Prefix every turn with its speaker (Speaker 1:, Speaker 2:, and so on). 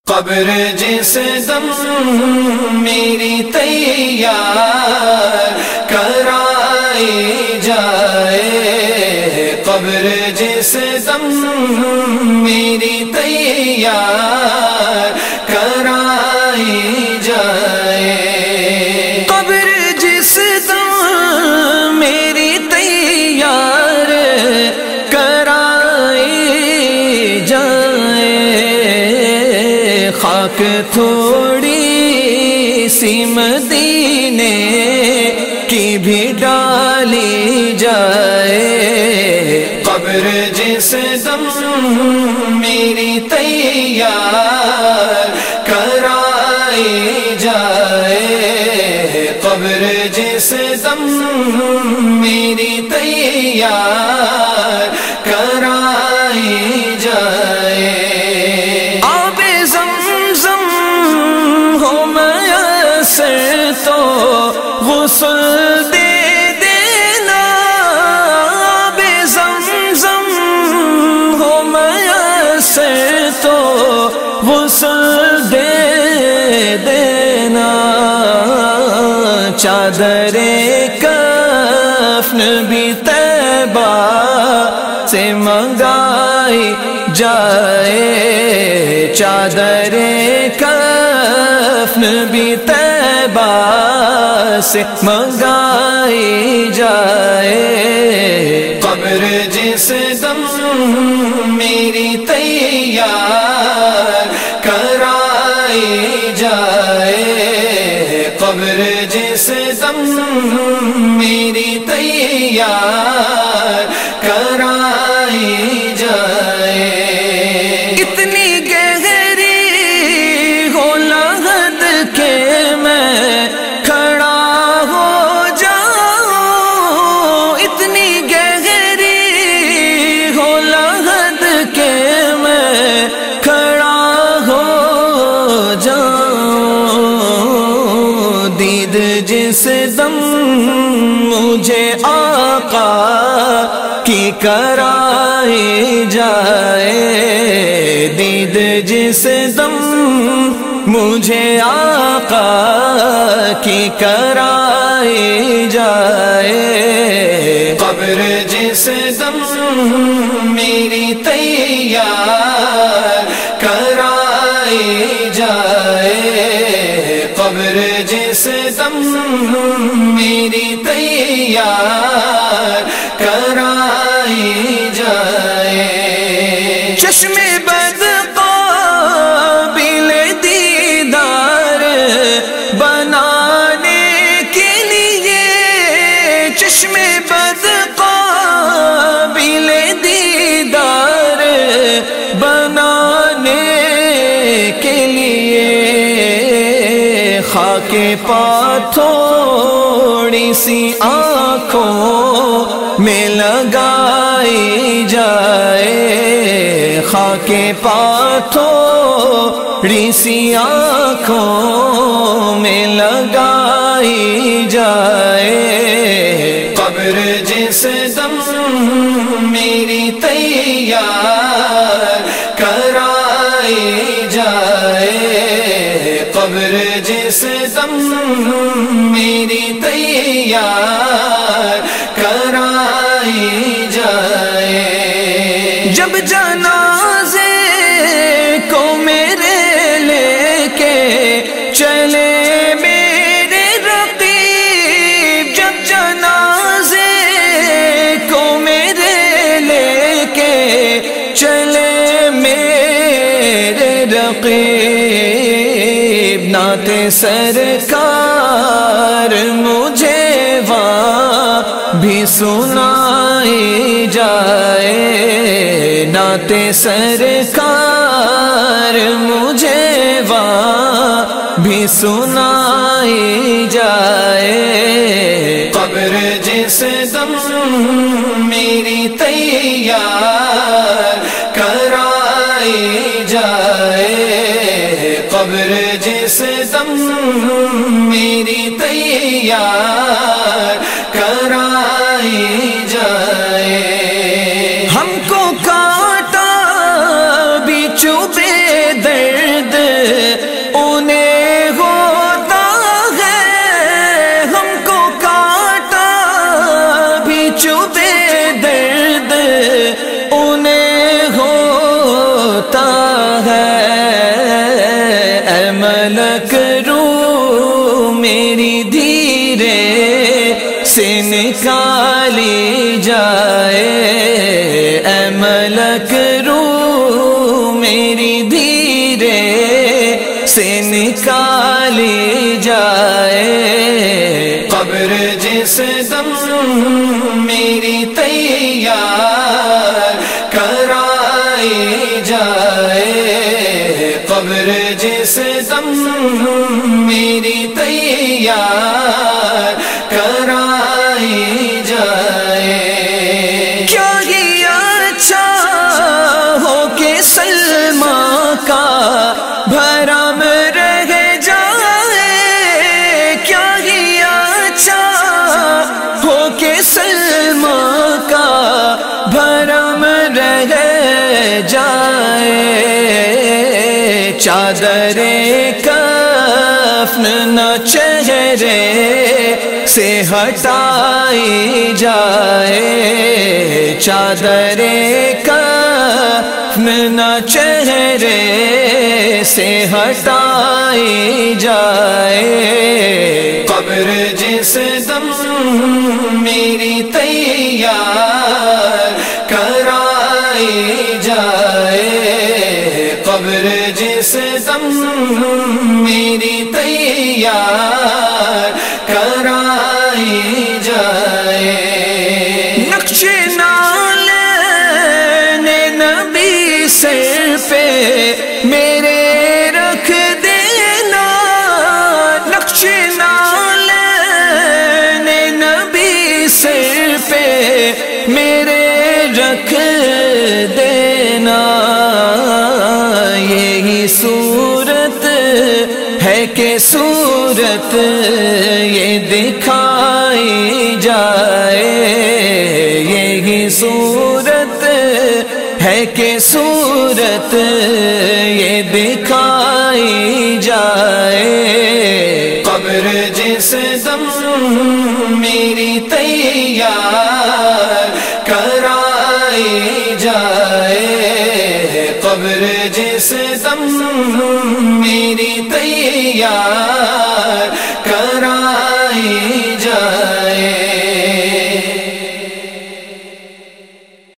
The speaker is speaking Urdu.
Speaker 1: قبر جس دم میری تیار کرائی جائے، قبر جس دم میری تیار کرائی جائے،
Speaker 2: قبر جس دم میری تیار کرائی جائے، خاک تھوڑی سی مدینے کی بھی ڈالی جائے،
Speaker 1: قبر جس دم میری تیار کرائی جائے، قبر جس دم میری تیار کرائی جائے،
Speaker 2: آب زمزم ہو میسر تو غسل دے دینا، آب زمزم ہو میسر تو غسل دے دینا، چادر کفن بھی طیبہ سے منگائی جائے، چادر کفن بھی طیبہ سے منگائی جائے،
Speaker 1: قبر جس دم میری تیار کرائی جائے، قبر جس دم میری تیار کرائی جائے،
Speaker 2: اتنی گہری ہو لحد کے میں کھڑا ہو جاؤں، اتنی گہری ہو لحد کے میں کھڑا ہو جاؤں، دید جس دم مجھے آقا کی کرائی جائے، دید جس دم مجھے آقا کی کرائی جائے،
Speaker 1: قبر جس دم میری تیار کرائی جائے، قبر جس دم میری تیار کرائی جائے،
Speaker 2: چشم بد قابل دیدار بنانے کے لیے، چشم بد قابل دیدار بنانے کے لیے، خاک پا تھوڑی سی آنکھوں میں لگائی جائے، خاک پا تھوڑی سی آنکھوں میں لگائی جائے،
Speaker 1: قبر جس دم میری تیار کرائی جائے، قبر جس دم میری تیار کرائی جائے،
Speaker 2: جب جنازے کو میرے لے کے چلے میرے رقیب، جب جنازے کو میرے لے کے چلے میرے رقیب، نعت سرکار مجھے وہاں بھی سنائی جائے، نعت سرکار مجھے وہاں بھی سنائی جائے،
Speaker 1: قبر جس دم میری تیار کرائی جائے، قبر جس دم میری تیار کرائی جائے،
Speaker 2: ہم کو کانٹا بھی چبھے درد سے نکالی جائے،
Speaker 1: قبر جس دم میری تیار کرائی جائے، قبر جس دم میری تیار کرائی جائے۔
Speaker 2: کیا ہی اچھا ہو کہ سلماں کا بھرم رہ جائے، کیا ہی اچھا ہو کہ سلماں کا بھرم رہ جائے، چادر کفن نہ چہرے سے ہٹائی جائے، چادر کفن نہ چہرے سے ہٹائی جائے،
Speaker 1: قبر جس دم میری تیار کرائی جائے، قبر جس دم میری تیار کرائی جائے۔
Speaker 2: نقش نالین نبی سر پہ میرے رکھ دینا، نقش نالین نبی سر پہ میرے رکھ دینا، یہی صورت ہے کہ صورت یہ دکھائی جائے، یہی صورت ہے کہ صورت یہ دکھائی جائے،
Speaker 1: قبر جس دم میری تیار کرائی جائے، قبر جس دم میری تیار